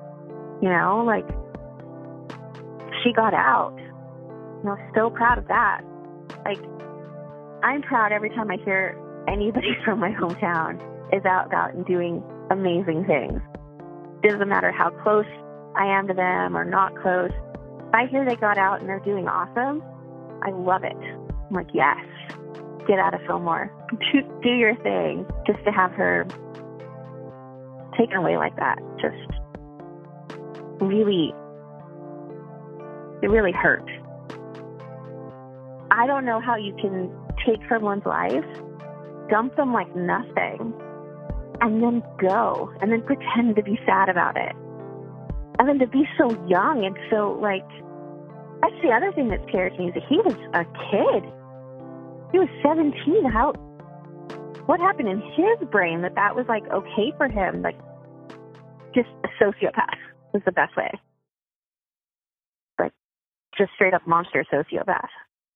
She got out. So proud of that. I'm proud every time I hear anybody from my hometown is out and doing amazing things. Doesn't matter how close I am to them or not close. If I hear they got out and they're doing awesome, I love it. I'm like, yes, get out of Fillmore. Do your thing. Just to have her taken away like that, just it really hurt. I don't know how you can take someone's life, dump them like nothing, and then go, and then pretend to be sad about it. And then to be so young and so, that's the other thing that scares me, is that he was a kid. He was 17. What happened in his brain that was, okay for him? Just a sociopath was the best way. Just straight up monster sociopath.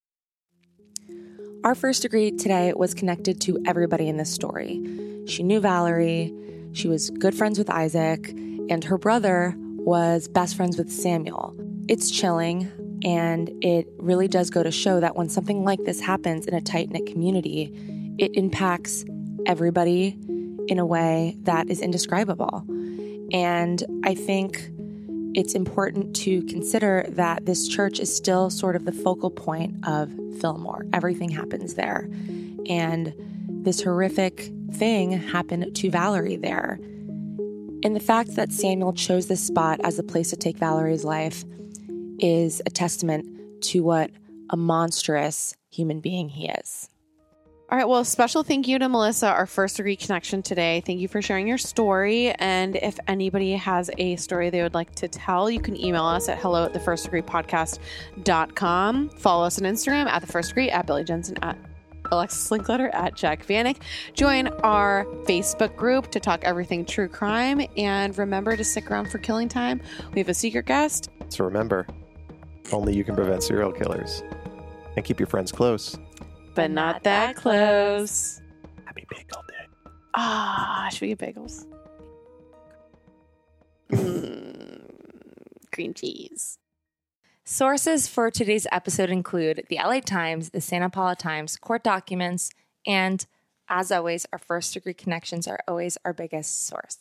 Our first degree today was connected to everybody in this story. She knew Valerie, she was good friends with Isaac, and her brother was best friends with Samuel. It's chilling, and it really does go to show that when something like this happens in a tight-knit community, it impacts everybody in a way that is indescribable. And I think it's important to consider that this church is still sort of the focal point of Fillmore. Everything happens there. And this horrific thing happened to Valerie there. And the fact that Samuel chose this spot as a place to take Valerie's life is a testament to what a monstrous human being he is. All right. Well, special thank you to Melissa, our first degree connection today. Thank you for sharing your story. And if anybody has a story they would like to tell, you can email us at hello@thefirstdegreepodcast.com. Follow us on Instagram at The First Degree, at Billy Jensen, at Alexis Linkletter, at Jack Vanek. Join our Facebook group to talk everything true crime. And remember to stick around for Killing Time. We have a secret guest. So remember, only you can prevent serial killers. And keep your friends close. But not that close. Happy Bagel Day. Should we get bagels? Cream cheese. Sources for today's episode include the LA Times, the Santa Paula Times, court documents, and as always, our first degree connections are always our biggest source.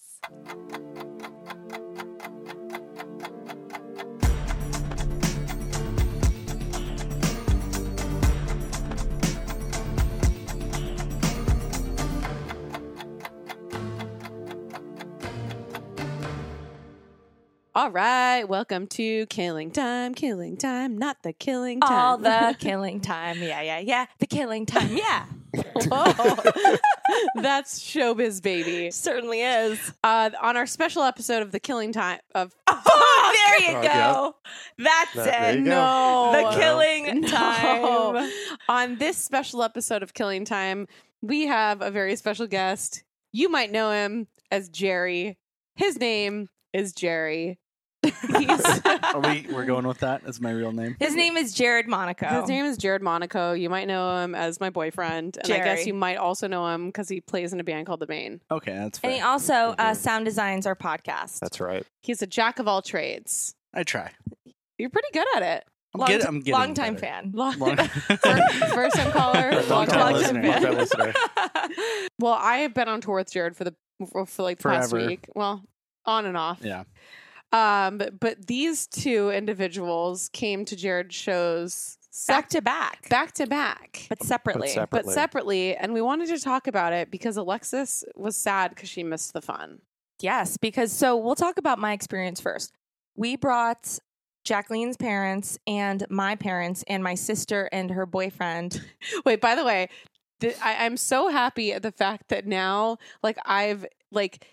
All right, welcome to Killing Time, not the killing time. All the killing time, yeah. The killing time, yeah. Whoa. That's showbiz, baby. Certainly is. On our special episode of the Killing Time of there you go. Yeah. That's There it. you go. No. The killing time. On this special episode of Killing Time, we have a very special guest. You might know him as Jerry. His name is Jerry. We're going with that as my real name. His name is Jared Monaco. His name is Jared Monaco. You might know him as my boyfriend. And I Jerry. guess you might also know him because he plays in a band called The Maine. Okay, that's fair. And he also sound designs our podcast. That's right. He's a jack of all trades. I try. You're pretty good at it. I'm getting long time better. fan. First time caller. Long-time listener. Well, I have been on tour with Jared for like the past Forever. week. Well, on and off. Yeah. But these two individuals came to Jared's shows Back to back. but But separately. and we wanted to talk about it because Alexis was sad because she missed the fun. Yes, because so we'll talk about my experience first. We brought Jacqueline's parents and my parents and my sister and her boyfriend. Wait, by the way, I'm so happy at the fact that now, like, I've like,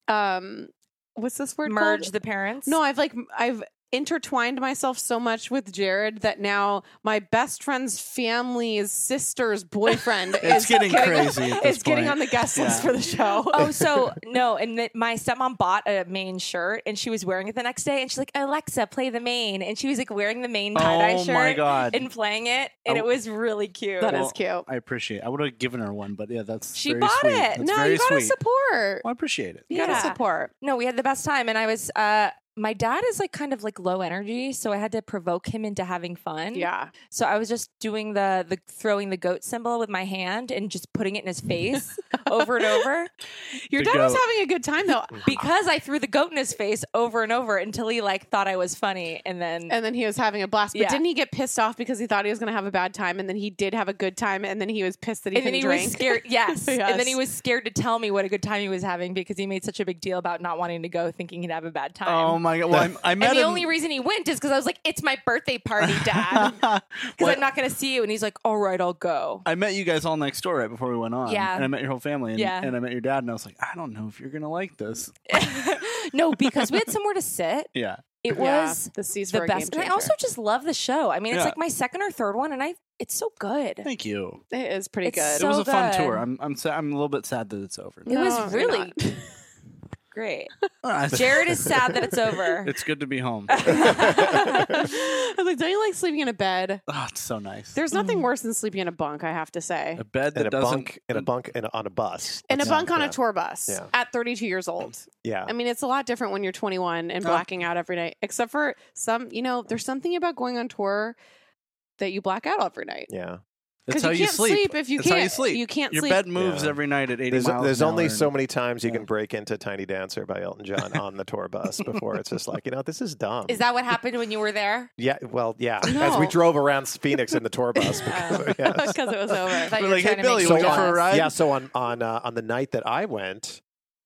what's this word Merge called? the parents. No, I've intertwined myself so much with Jared that now my best friend's family's sister's boyfriend It's getting crazy at this is getting point. on the guest list Yeah. for the show. Oh, so no, and my stepmom bought a Maine shirt and she was wearing it the next day and she's like, Alexa, play the Maine. And she was like wearing the Maine tie-dye Oh shirt my God. and playing it. And it was really cute. That is cute. I appreciate it. I would have given her one, but yeah, that's She very bought sweet. it. That's No, very you gotta sweet. support. Well, I appreciate it. You gotta support. No, we had the best time. And I was, my dad is like kind of like low energy. So I had to provoke him into having fun. Yeah. So I was just doing the throwing the goat symbol with my hand and just putting it in his face over and over. Your The dad was goat. having a good time though. Because I threw the goat in his face over and over until he like thought I was funny. And then He was having a blast. But Yeah. didn't he get pissed off because he thought he was going to have a bad time and then he did have a good time and then he was pissed that he and then couldn't he drink? was scared. Yes. Yes. And then he was scared to tell me what a good time he was having because he made such a big deal about not wanting to go, thinking he'd have a bad time. Oh my God. Well, I met And the him. only reason he went is because I was like, it's my birthday party, Dad. Because What? I'm not going to see you. And he's like, all right, I'll go. I met you guys all next door right before we went on. Yeah. And I met your whole family. And, Yeah. and I met your dad. And I was like, I don't know if you're going to like this. No, because we had somewhere to sit. Yeah. It Yeah, was the seats the were a best. game And I also changer. just love the show. I mean, it's Yeah. like my second or third one, and it's so good. Thank you. It is pretty It's good. so it was a fun good. tour. I'm a little bit sad that it's over. It No, was you're really not. great. Ah, Jared is sad that it's over. It's good to be home. I was like, don't you like sleeping in a bed? Oh, it's so nice. There's nothing worse than sleeping in a bunk, I have to say. A bed that In a doesn't. bunk on a bus. In a That's- bunk on yeah. a tour bus Yeah. at 32 years old. Yeah. I mean, it's a lot different when you're 21 and blacking out every night, except for some, there's something about going on tour that you black out every night. Yeah. That's 'Cause how you you can't sleep. sleep if you That's how you can't- sleep. you can't Your sleep. bed moves Yeah. every night at 80 There's, miles there's an only hour so and- many times you can break into Tiny Dancer by Elton John on the tour bus before it's just like, this is dumb. Is that what happened when you were there? Yeah, well, yeah. No. As we drove around Phoenix in the tour bus. Because, yes. Because it was over. I thought We're you were like, trying hey, to Billy, make you me wanna go for a jealous. ride? Yeah, so on the night that I went,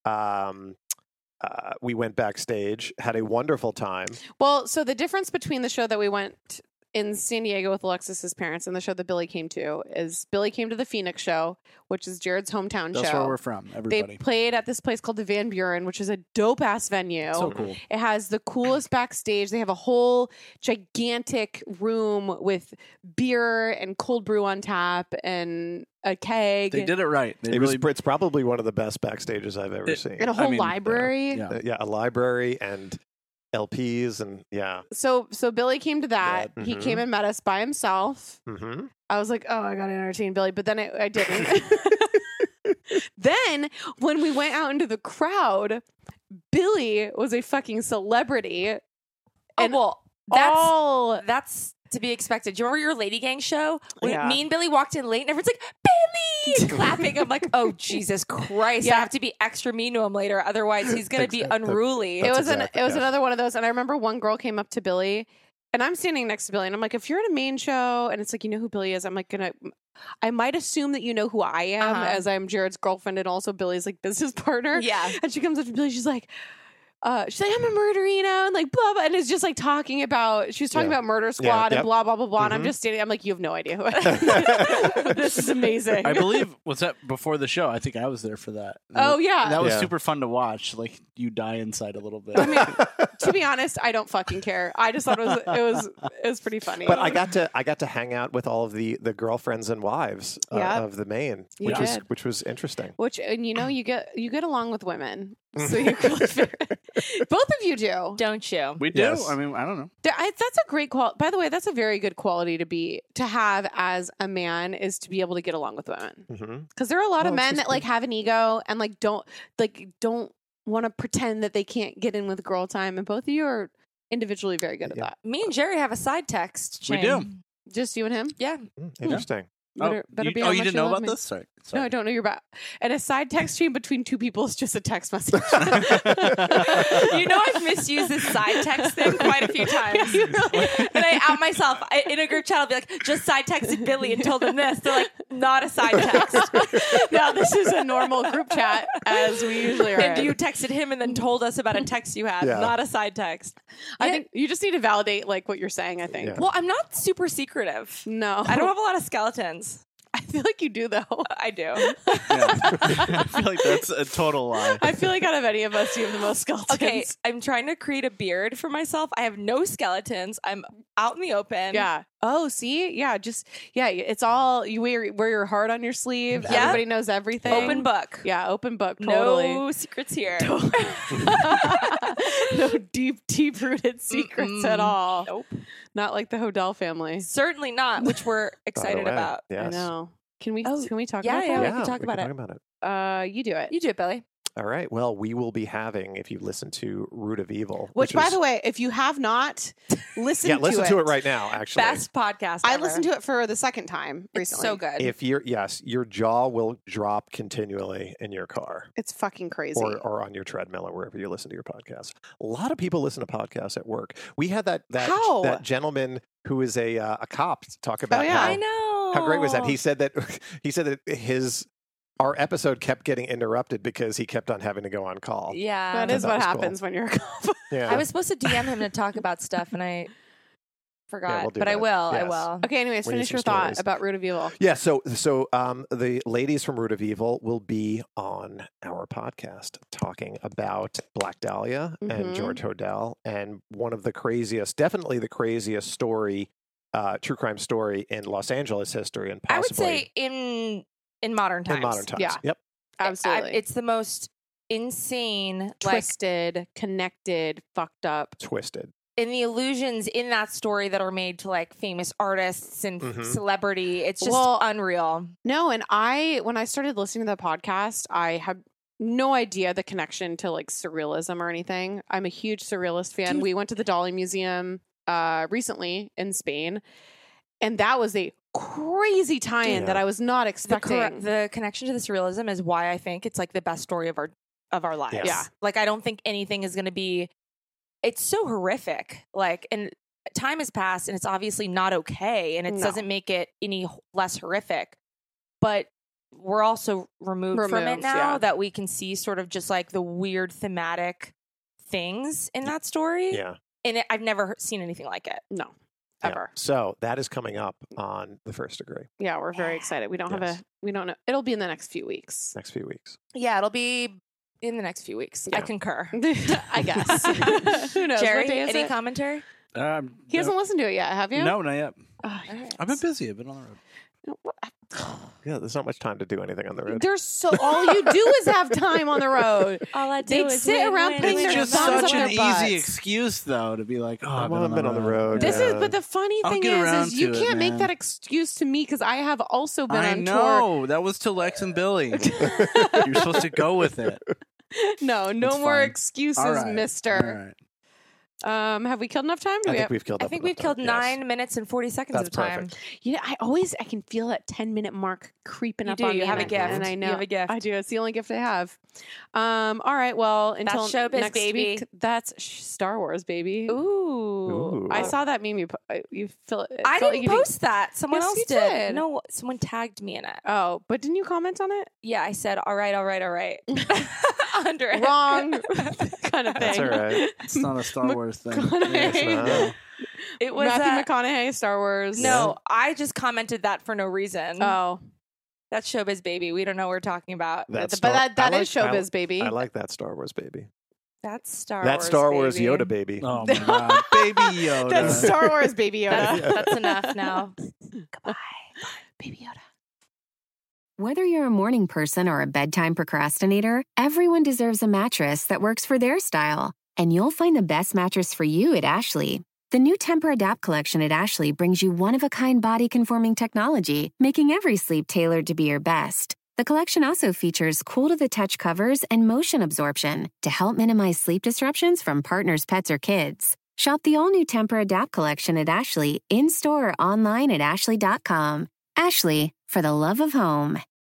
we went backstage, had a wonderful time. Well, so the difference between the show that we went in San Diego with Alexis's parents and the show that Billy came to is Billy came to the Phoenix show, which is Jared's hometown That's show. where we're from, everybody. They played at this place called the Van Buren, which is a dope ass venue. So cool. It has the coolest backstage. They have a whole gigantic room with beer and cold brew on tap and a keg. They did it right. They really, It's probably one of the best backstages I've ever seen. And a whole library. Yeah. A library and LPs and yeah. So Billy came to that. Yeah. He Mhm. came and met us by himself. Mm-hmm. I was like, oh, I got to entertain Billy. But then I didn't. Then when we went out into the crowd, Billy was a fucking celebrity. And well, That's to be expected. Do you remember your Lady Gang show? When me and Billy walked in late and everyone's like, Billy! Clapping. I'm like, oh, Jesus Christ. I have to be extra mean to him later. Otherwise, he's going to be unruly. It was another one of those. And I remember one girl came up to Billy and I'm standing next to Billy and I'm like, if you're at a main show and it's like, you know who Billy is, I'm like, I might assume that you know who I am as I'm Jared's girlfriend and also Billy's like business partner. Yeah. And she comes up to Billy. She's like, I'm a murderino and like blah blah, and it's just like talking about Murder Squad and blah blah blah blah. And I'm just standing. I'm like, you have no idea who I am. This is amazing. I believe was that before the show. I think I was there for that. Oh yeah, that was super fun to watch. Like you die inside a little bit. I mean, to be honest, I don't fucking care. I just thought it was pretty funny. But I got to hang out with all of the girlfriends and wives of the Maine, which was interesting. And you get along with women. So you're both of you do, don't you? We do. Yes. I mean, I don't know. That's a great quality. By the way, that's a very good quality to have as a man, is to be able to get along with women. Because there are a lot of men that like have an ego and like don't want to pretend that they can't get in with girl time. And both of you are individually very good at that. Me and Jerry have a side text chain. We do. Just you and him? Yeah. Interesting. Better be you how much didn't know about me. this? Sorry. No, I don't know your about. And a side text chain between two people is just a text message. You know, I've misused this side text thing quite a few times. Yeah, really? And I out myself in a group chat. I'll be like, just side texted Billy and told him this. They're like, not a side text. Now this is a normal group chat as we usually are. And you texted him and then told us about a text you had, not a side text. I think you just need to validate like what you're saying. I think. Yeah. Well, I'm not super secretive. No, I don't have a lot of skeletons. I feel like you do, though. I do. Yeah. I feel like that's a total lie. I feel like out of any of us, you have the most skeletons. Okay, I'm trying to create a beard for myself. I have no skeletons. I'm out in the open. Yeah. Oh, see? Yeah, it's all, you wear your heart on your sleeve. Yeah. Everybody knows everything. Open book. Yeah, open book. Totally. No secrets here. No deep-rooted secrets at all. Nope. Not like the Hodel family. Certainly not, which we're excited about. Yes. I know. Can we talk about Yeah, that? we can talk about it. You do it. You do it, Billy. All right. Well, we will be having, if you listen to Root of Evil. Which by the way, if you have not listened to it. listen to it right now, actually. Best podcast I ever. listened to it for the second time recently. It's so good. If your jaw will drop continually in your car. It's fucking crazy. Or on your treadmill or wherever you listen to your podcast. A lot of people listen to podcasts at work. We had that gentleman who is a cop talk about I know. How great was that? He said that our episode kept getting interrupted because he kept on having to go on call. Yeah. That is what happens when you're a cop. Yeah. I was supposed to DM him to talk about stuff and I forgot. we'll do but that. I will. Yes. I will. Okay, anyways, finish your thought about Root of Evil. Yeah, so the ladies from Root of Evil will be on our podcast talking about Black Dahlia and George Hodel, and one of the craziest, definitely the craziest story, true crime story in Los Angeles history, and possibly I would say in modern times. In modern times. Yeah. Yep. Absolutely. It's the most insane, twisted, connected, fucked up. Twisted. And the illusions in that story that are made to like famous artists and celebrity, it's just unreal. No, and when I started listening to the podcast, I had no idea the connection to like surrealism or anything. I'm a huge surrealist fan. We went to the Dali Museum recently in Spain, and that was a crazy tie-in that I was not expecting. The connection to the surrealism is why I think it's like the best story of our lives. Yes. Yeah. Like I don't think anything is going to be. It's so horrific. Like, and time has passed, and it's obviously not okay, and it doesn't make it any less horrific. But we're also removed from it now that we can see sort of just like the weird thematic things in that story. Yeah, and I've never seen anything like it. No. Ever. Yeah. So that is coming up on The First Degree. Yeah, we're very excited. We don't know. It'll be in the next few weeks. Yeah, it'll be in the next few weeks. Yeah. I concur. I guess. Who knows? Jerry, what day is any it? commentary? He hasn't listened to it yet, have you? No, not yet. Oh, I've been busy. I've been on the road. Yeah, there's not much time to do anything on the road. All you do is have time on the road. All I do They is sit around putting their It's just thumbs such up an their butts. easy excuse, though, to be like, "Oh, I've been on the road." But the funny I'll thing get around is you to it, can't make man. that excuse to me because I have also been I on know tour. that was to Lex and Billy. You're supposed to go with it. No It's more fine. excuses, All right. mister. All right. Have we killed enough time? I think we've killed. I think we've killed 9 minutes and 40 seconds That's of time. perfect. You know, I can feel that 10-minute mark creeping up do. on me. You have a and gift. and I know You have a gift. I do. It's the only gift I have. All right. Well, until That's Showbiz, next baby. week, that's Star Wars, baby. Ooh. I saw that meme. You feel. I didn't post that. Someone Yes, else you did. did. No, someone tagged me in it. Oh, but didn't you comment on it? Yeah, I said, all right. Under it. Wrong kind of thing. That's all right. It's not a Star Wars thing. It was Matthew McConaughey, Star Wars. No, I just commented that for no reason. Oh. That's Showbiz, baby. We don't know what we're talking about. That is Showbiz, baby. I like that Star Wars baby. That's Star That's Wars, Star Wars baby. Yoda baby. Oh my god, baby Yoda. That's Star Wars, baby Yoda. That's enough now. Goodbye, baby Yoda. Whether you're a morning person or a bedtime procrastinator, everyone deserves a mattress that works for their style. And you'll find the best mattress for you at Ashley. The new Temper-Adapt collection at Ashley brings you one-of-a-kind body-conforming technology, making every sleep tailored to be your best. The collection also features cool-to-the-touch covers and motion absorption to help minimize sleep disruptions from partners, pets, or kids. Shop the all-new Temper-Adapt collection at Ashley, in-store or online at ashley.com. Ashley, for the love of home.